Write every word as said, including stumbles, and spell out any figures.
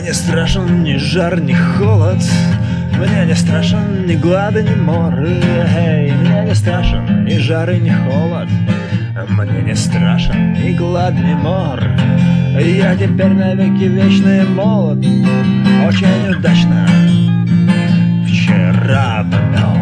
не страшен ни жар, ни холод. Мне не страшен ни глад, ни мор. Эй, мне не страшен ни жар и ни холод. Мне не страшен ни глад, ни мор. Я теперь навеки вечный молод. Очень удачно вчера помёл.